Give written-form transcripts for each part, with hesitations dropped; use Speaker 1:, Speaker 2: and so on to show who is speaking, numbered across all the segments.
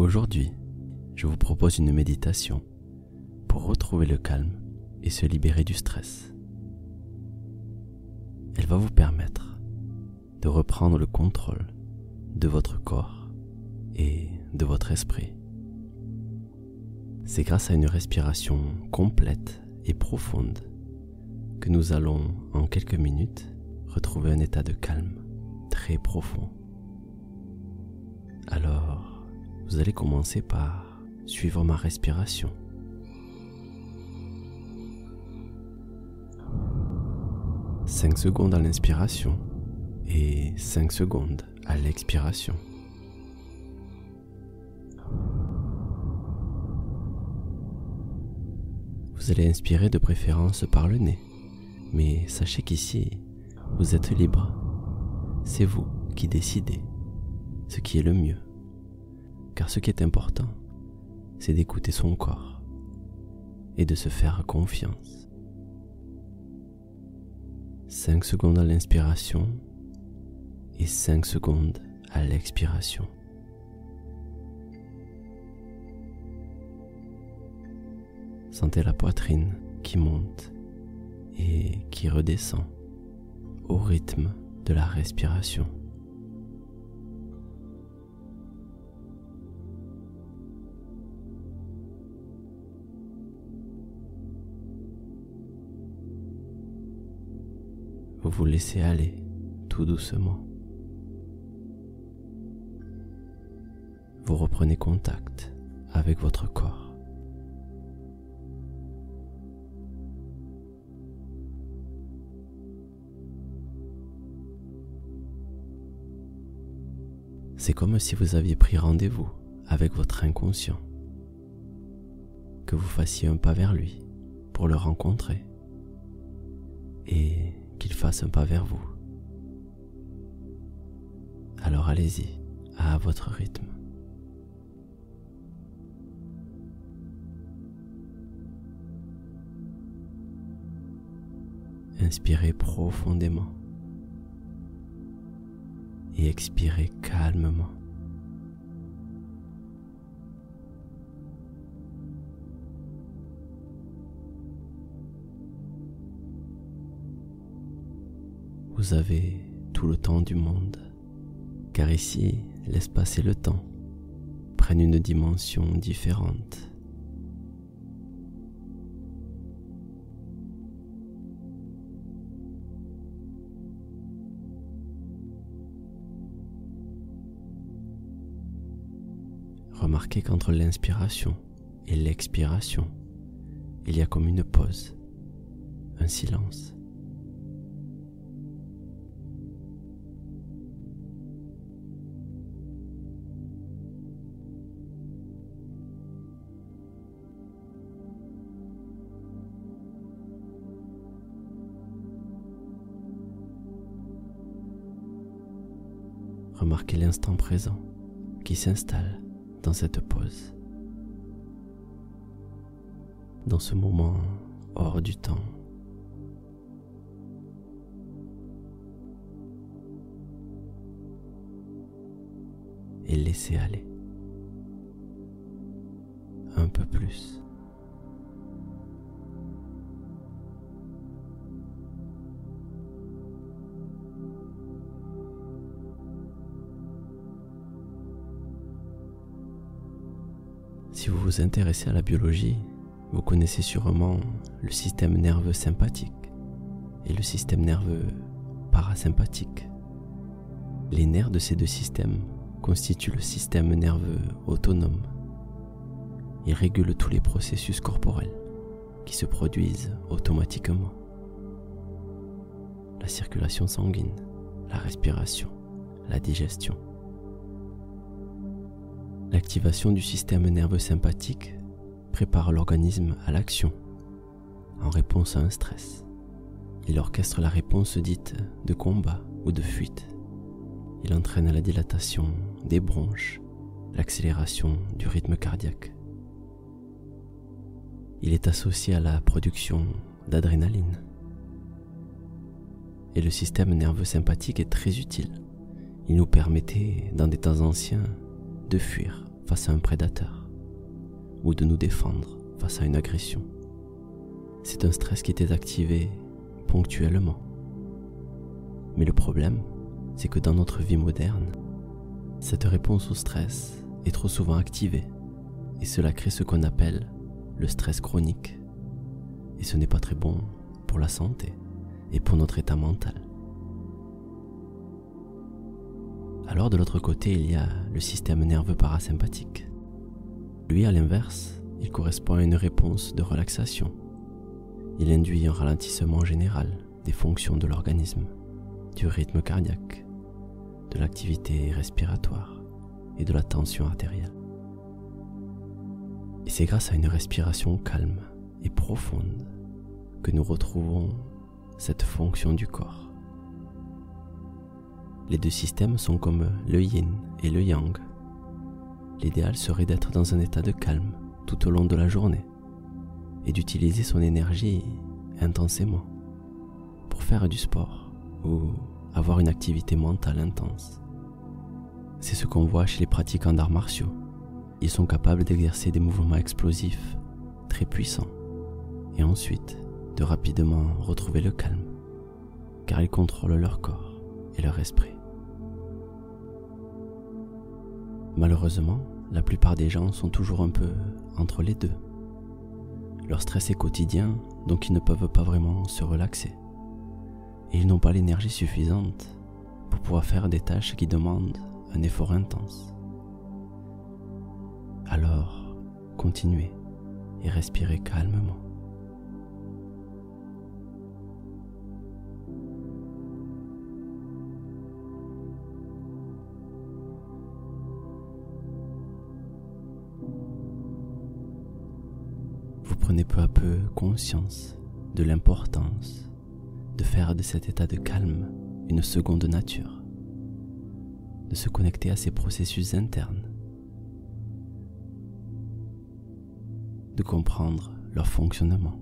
Speaker 1: Aujourd'hui, je vous propose une méditation pour retrouver le calme et se libérer du stress. Elle va vous permettre de reprendre le contrôle de votre corps et de votre esprit. C'est grâce à une respiration complète et profonde que nous allons, en quelques minutes, retrouver un état de calme très profond. Alors, vous allez commencer par suivre ma respiration. « 5 secondes à l'inspiration et 5 secondes à l'expiration. Vous allez inspirer de préférence par le nez, mais sachez qu'ici, vous êtes libre. C'est vous qui décidez ce qui est le mieux. Car ce qui est important, c'est d'écouter son corps et de se faire confiance. 5 secondes à l'inspiration et 5 secondes à l'expiration. Sentez la poitrine qui monte et qui redescend au rythme de la respiration. Vous vous laissez aller tout doucement. Vous reprenez contact avec votre corps. C'est comme si vous aviez pris rendez-vous avec votre inconscient, que vous fassiez un pas vers lui pour le rencontrer et qu'il fasse un pas vers vous. Alors allez-y, à votre rythme. Inspirez profondément et expirez calmement. Vous avez tout le temps du monde, car ici, l'espace et le temps prennent une dimension différente. Remarquez qu'entre l'inspiration et l'expiration, il y a comme une pause, un silence. Remarquez l'instant présent qui s'installe dans cette pause, dans ce moment hors du temps. Et laissez aller un peu plus. Si vous vous intéressez à la biologie, vous connaissez sûrement le système nerveux sympathique et le système nerveux parasympathique. Les nerfs de ces deux systèmes constituent le système nerveux autonome. Ils régulent tous les processus corporels qui se produisent automatiquement. La circulation sanguine, la respiration, la digestion. L'activation du système nerveux sympathique prépare l'organisme à l'action en réponse à un stress. Il orchestre la réponse dite de combat ou de fuite. Il entraîne la dilatation des bronches, l'accélération du rythme cardiaque. Il est associé à la production d'adrénaline. Et le système nerveux sympathique est très utile. Il nous permettait, dans des temps anciens, de fuir face à un prédateur ou de nous défendre face à une agression. C'est un stress qui était activé ponctuellement. Mais le problème, c'est que dans notre vie moderne, cette réponse au stress est trop souvent activée et cela crée ce qu'on appelle le stress chronique. Et ce n'est pas très bon pour la santé et pour notre état mental. Alors de l'autre côté, il y a le système nerveux parasympathique. Lui, à l'inverse, il correspond à une réponse de relaxation. Il induit un ralentissement général des fonctions de l'organisme, du rythme cardiaque, de l'activité respiratoire et de la tension artérielle. Et c'est grâce à une respiration calme et profonde que nous retrouvons cette fonction du corps. Les deux systèmes sont comme le yin et le yang. L'idéal serait d'être dans un état de calme tout au long de la journée et d'utiliser son énergie intensément pour faire du sport ou avoir une activité mentale intense. C'est ce qu'on voit chez les pratiquants d'arts martiaux. Ils sont capables d'exercer des mouvements explosifs très puissants et ensuite de rapidement retrouver le calme car ils contrôlent leur corps et leur esprit. Malheureusement, la plupart des gens sont toujours un peu entre les deux. Leur stress est quotidien, donc ils ne peuvent pas vraiment se relaxer. Et ils n'ont pas l'énergie suffisante pour pouvoir faire des tâches qui demandent un effort intense. Alors, continuez et respirez calmement. Vous prenez peu à peu conscience de l'importance de faire de cet état de calme une seconde nature, de se connecter à ces processus internes, de comprendre leur fonctionnement.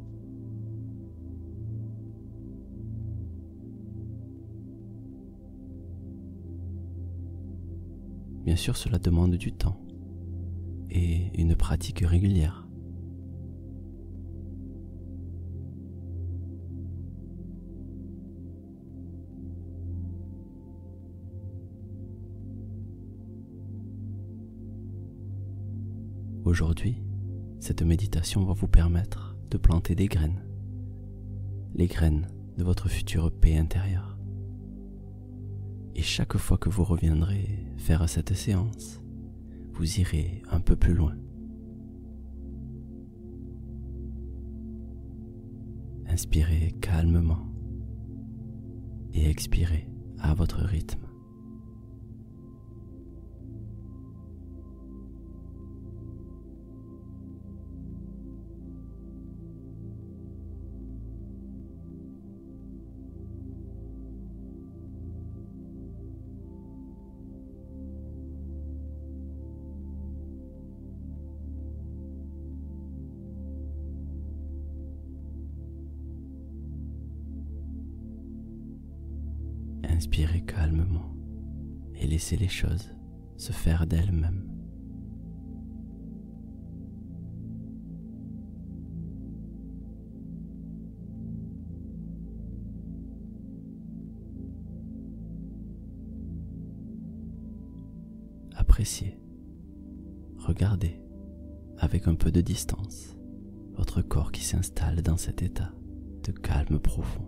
Speaker 1: Bien sûr, cela demande du temps et une pratique régulière. Aujourd'hui, cette méditation va vous permettre de planter des graines, les graines de votre future paix intérieure. Et chaque fois que vous reviendrez faire cette séance, vous irez un peu plus loin. Inspirez calmement et expirez à votre rythme. Inspirez calmement et laissez les choses se faire d'elles-mêmes. Appréciez, regardez avec un peu de distance votre corps qui s'installe dans cet état de calme profond.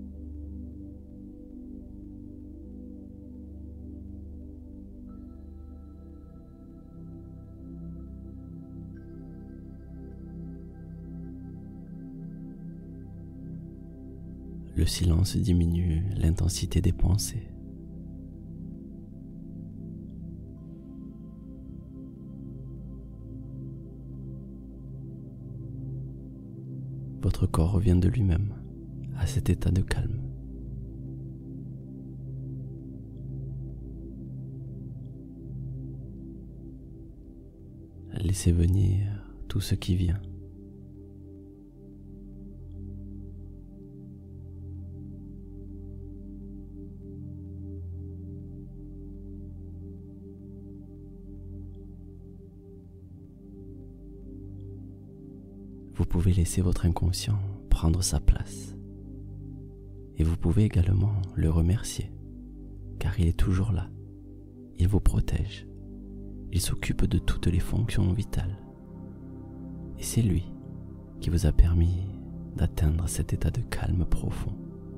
Speaker 1: Le silence diminue l'intensité des pensées. Votre corps revient de lui-même à cet état de calme. Laissez venir tout ce qui vient. pouvez laisser votre inconscient prendre sa place. Et vous pouvez également le remercier, car il est toujours là. Il vous protège. Il s'occupe de toutes les fonctions vitales. Et c'est lui qui vous a permis d'atteindre cet état de calme profond.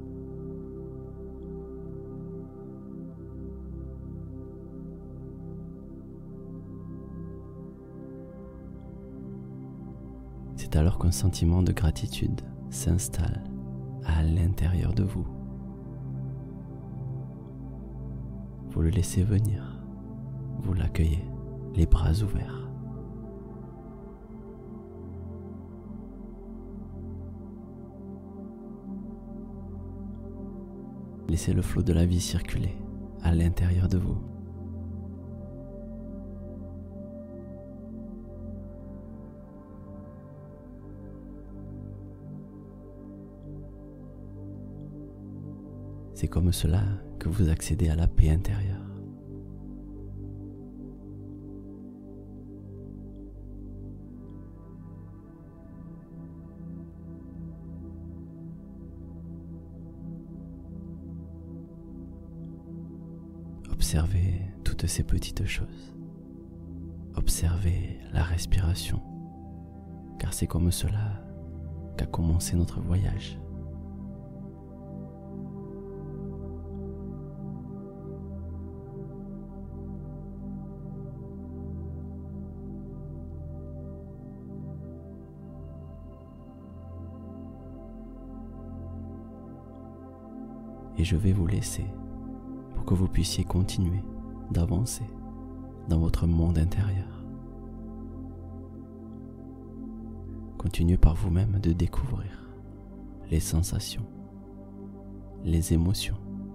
Speaker 1: C'est alors qu'un sentiment de gratitude s'installe à l'intérieur de vous. Vous le laissez venir, vous l'accueillez, les bras ouverts. Laissez le flot de la vie circuler à l'intérieur de vous. C'est comme cela que vous accédez à la paix intérieure. Observez toutes ces petites choses. Observez la respiration, car c'est comme cela qu'a commencé notre voyage. Et je vais vous laisser pour que vous puissiez continuer d'avancer dans votre monde intérieur. Continuez par vous-même de découvrir les sensations, les émotions.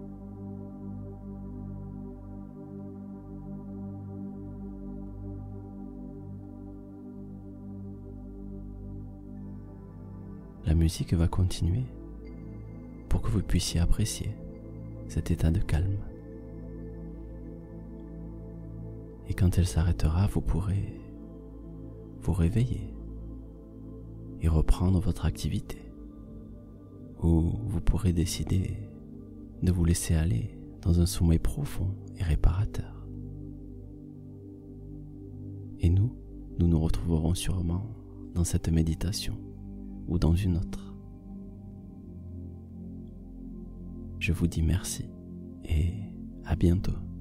Speaker 1: La musique va continuer pour que vous puissiez apprécier cet état de calme. Et quand elle s'arrêtera, vous pourrez vous réveiller et reprendre votre activité. Ou vous pourrez décider de vous laisser aller dans un sommeil profond et réparateur. Et nous nous retrouverons sûrement dans cette méditation ou dans une autre. Je vous dis merci et à bientôt.